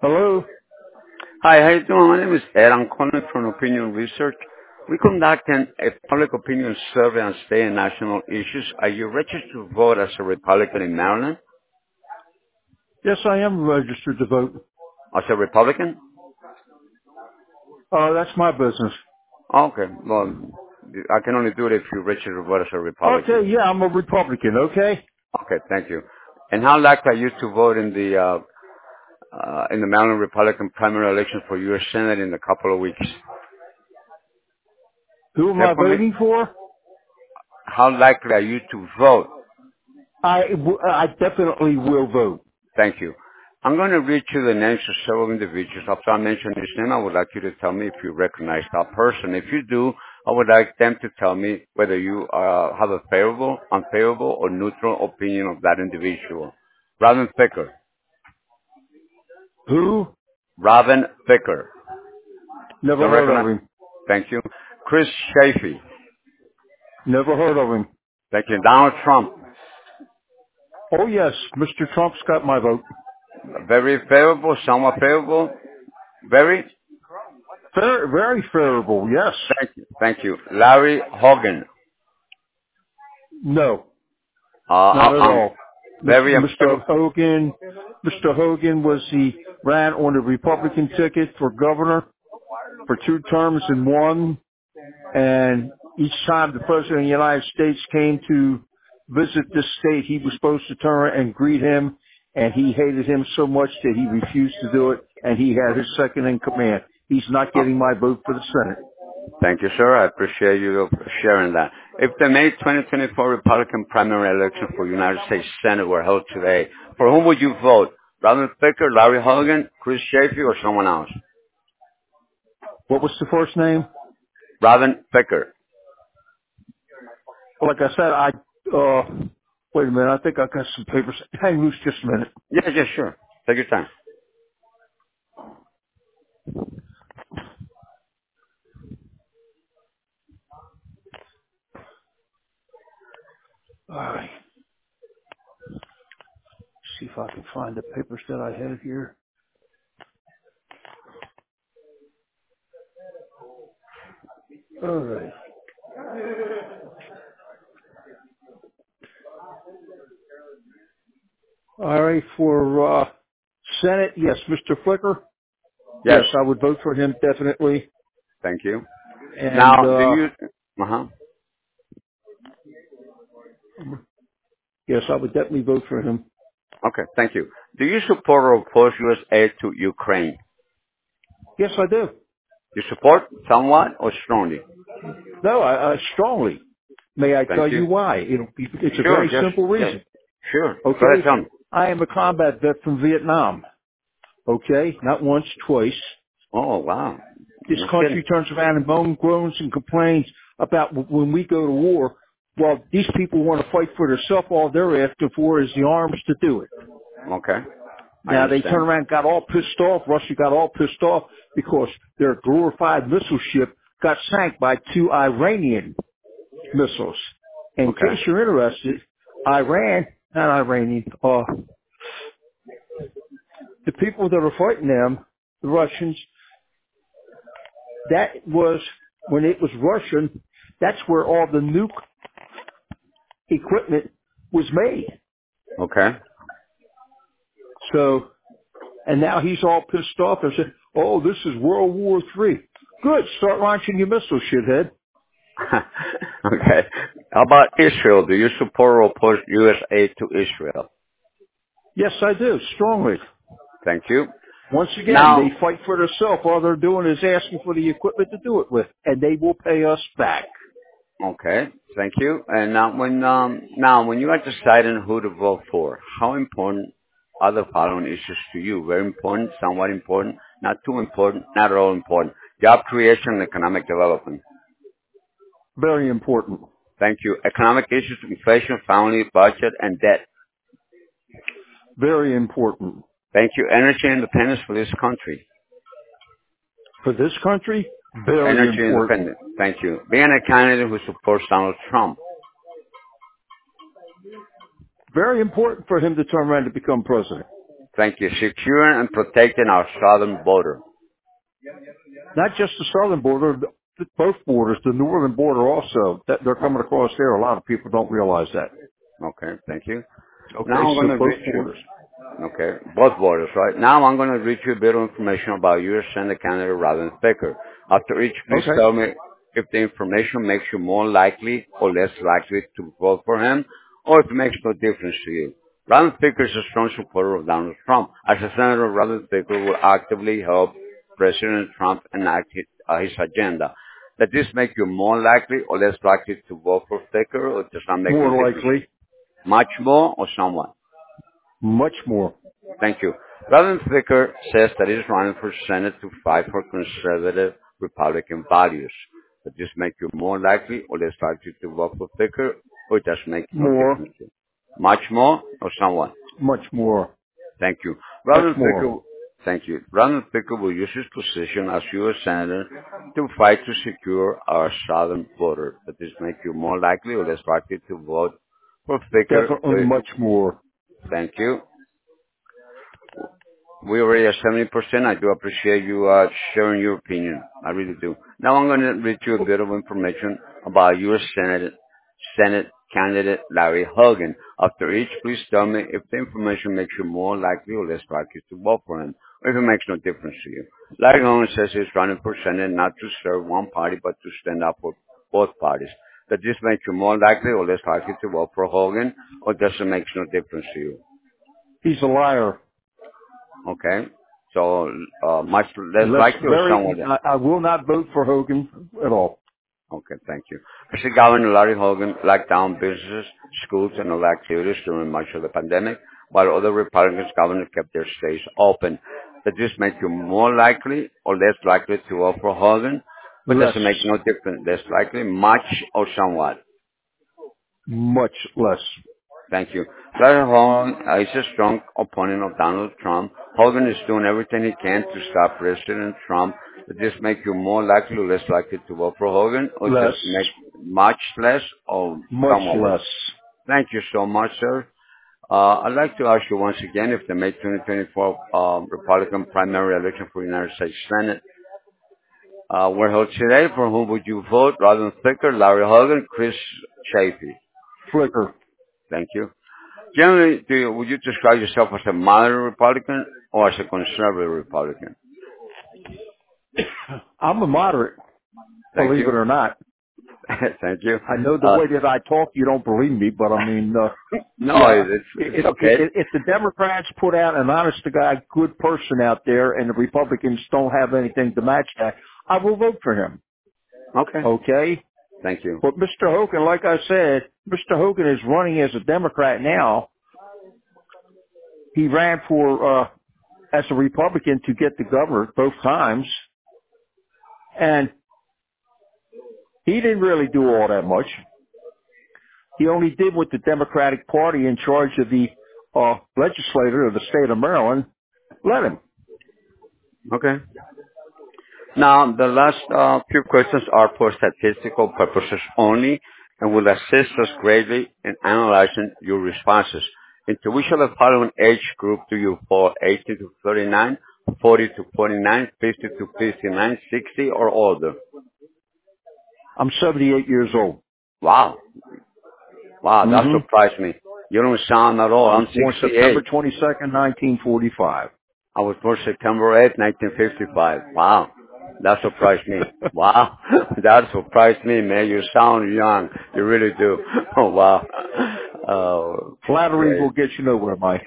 Hello? Hi, how you doing? My name is Ed. I'm calling from Opinion Research. We conduct a public opinion survey on state and national issues. Are you registered to vote as a Republican in Maryland? Yes, I am registered to vote. As a Republican? That's my business. Okay. Well, I can only do it if you register to vote as a Republican. Okay, yeah, I'm a Republican, okay? Okay, thank you. And how likely are you to vote in the Maryland Republican primary election for U.S. Senate in a couple of weeks? Who am Hear I from me? voting for? How likely are you to vote? I definitely will vote. Thank you. I'm going to read you the names of several individuals. After I mention his name, I would like you to tell me if you recognize that person. If you do, I would like them to tell me whether you have a favorable, unfavorable, or neutral opinion of that individual. Robin Thicke. Who? Robin Thicke. Never Don't heard of recognize? him. Thank you. Chris Chafee. Never heard of him. Thank you. Donald Trump. Oh yes, Mr. Trump's got my vote. Very favorable, somewhat favorable. Very? Very favorable, yes. Thank you. Thank you. Larry Hogan. No, Uh, not at um, all. very Mr. unfavorable. Hogan ran on the Republican ticket for governor for 2 terms and won. And each time the President of the United States came to visit this state, he was supposed to turn and greet him, and he hated him so much that he refused to do it, and he had his second in command. He's not getting my vote for the Senate. Thank you, sir. I appreciate you sharing that. If the May 2024 Republican primary election for United States Senate were held today, for whom would you vote? Robin Thicke, Larry Hogan, Chris Chafee, or someone else? What was the first name? Robin Thicke. Like I said, wait a minute, I think I got some papers. Hang loose just a minute. Yes, yes, sure. Take your time. All right. See if I can find the papers that I had here. All right. All right, for Senate, yes, Mr. Flicker. Yes. Yes, I would vote for him definitely. Thank you. And Now, do you... Uh-huh. yes, I would definitely vote for him. Okay, thank you. Do you support or oppose U.S. aid to Ukraine? Yes, I do. You support somewhat or strongly? No, I strongly. May I Thank tell you. you why? It's a Sure, very yes, simple yes. reason. Sure. Go ahead, Okay, tell me. I am a combat vet from Vietnam. Okay, not once, twice. Oh, wow. This No country kidding. turns around and moans, groans, and complains about when we go to war. Well, these people want to fight for themselves. All they're asking for is the arms to do it. Okay. I Now they turn understand. around, and got all pissed off. Russia got all pissed off because their glorified missile ship got sank by 2 Iranian missiles. In case Okay. you're interested, the people that are fighting them, the Russians, that was, when it was Russian, that's where all the nuke equipment was made. Okay. So, and now he's all pissed off and said, oh, this is World War III. Good, start launching your missile, shithead. Okay. How about Israel? Do you support or oppose U.S. aid to Israel? Yes, I do, strongly. Thank you. Once again, they Now, fight for themselves. All they're doing is asking for the equipment to do it with, and they will pay us back. okay. Thank you. And now when you are deciding who to vote for, how important are the following issues to you? Very important, somewhat important, not too important, not at all important. Job creation and economic development. Very important. Thank you. Economic issues, inflation, family, budget, and debt. Very important. Thank you. Energy independence for this country. For this country, very Energy important. independence. Thank you. Being a candidate who supports Donald Trump. Very important for him to turn around to become president. Thank you. Securing and protecting our southern border. Not just the southern border, both borders, the northern border also. That they're coming across there. A lot of people don't realize that. Okay, thank you. Okay, Now I'm so going to both read you. borders. Okay, both borders, right? Now I'm going to read you a bit of information about U.S. Senate candidate Robin Thicke. After each, please Okay. tell me if the information makes you more likely or less likely to vote for him, or if it makes no difference to you. Robin Thicke is a strong supporter of Donald Trump. As a senator, Robin Thicke will actively help President Trump enact his agenda. Does this make you more likely or less likely to vote for Thicke, or does not make no More difference? likely. Much more or somewhat? Much more. Thank you. Robin Thicke says that he's running for Senate to fight for conservative Republican values. Does this make you more likely or less likely to vote for Thicke, or it does make no More. difference to you? Much more or somewhat? Much more. Thank you. Much Robin more. Thicke, thank you. Robin Thicke will use his position as U.S. Senator to fight to secure our southern border. Does this make you more likely or less likely to vote for Thicke? Definitely much more. Thank you. We already at 70%. I do appreciate you sharing your opinion. I really do. Now I'm going to read you a bit of information about U.S. Senate candidate Larry Hogan. After each, please tell me if the information makes you more likely or less likely to vote for him, or if it makes no difference to you. Larry Hogan says he's running for Senate not to serve one party, but to stand up for both parties. Does this make you more likely or less likely to vote for Hogan, or does it make no difference to you? He's a liar. Okay. So, much less Less likely or very. somewhat? I will not vote for Hogan at all. Okay, thank you. Mr. Governor Larry Hogan locked down businesses, schools, and other activities during much of the pandemic, while other Republican governors kept their states open. Does this make you more likely or less likely to vote for Hogan? But does Less. it make no difference? Less likely, much or somewhat? Much less. Thank you. Larry Hogan is a strong opponent of Donald Trump. Hogan is doing everything he can to stop President Trump. Does this make you more likely or less likely to vote for Hogan, or does Less. it make much less or Much somewhat less? less. Thank you so much, sir. I'd like to ask you once again if the May 2024 Republican primary election for United States Senate were held today, for whom would you vote? Robin Thicke, Larry Hogan, Chris Chafee? Flicker. Thank you. Generally, would you describe yourself as a moderate Republican or as a conservative Republican? I'm a moderate, Thank believe it you. or not. Thank you. I know the way that I talk, you don't believe me, but I mean, No, yeah, it's okay. if the Democrats put out an honest to God good person out there and the Republicans don't have anything to match that, I will vote for him. Okay. Okay? Thank you. But Mr. Hogan, like I said, Mr. Hogan is running as a Democrat now. He ran for, as a Republican to get the governor both times. And he didn't really do all that much. He only did what the Democratic Party in charge of the legislature of the state of Maryland let him. Okay. Now, the last few questions are for statistical purposes only and will assist us greatly in analyzing your responses. Into which of the following age group do you fall? 18 to 39, 40 to 49, 50 to 59, 60, or older? I'm 78 years old. Wow. Wow, that hmm surprised me. You don't sound at all. I was I'm born September 68. 22nd, 1945. I was born September 8th, 1955. Wow. That surprised me. Wow. That surprised me, man. You sound young. You really do. Oh, wow. Oh, Flattery great. will get you nowhere, Mike.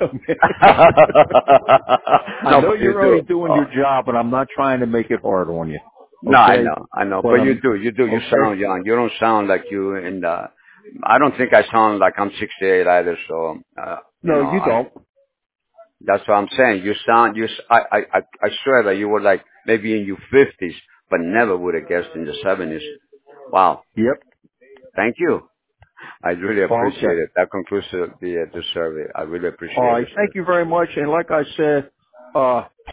I No, know but you you're only do. doing Oh, your job, and I'm not trying to make it hard on you. no, Okay? I know. But But you do. You okay. sound young. You don't sound like you in the, I don't think I sound like I'm 68 either, so, No, you don't. that's what I'm saying. You sound, I swear that you were like maybe in your 50s, but never would have guessed in the 70s. Wow. Yep. Thank you. I really appreciate Okay. it. That concludes the survey. I really All appreciate right. it, sir. Thank you very much. And like I said,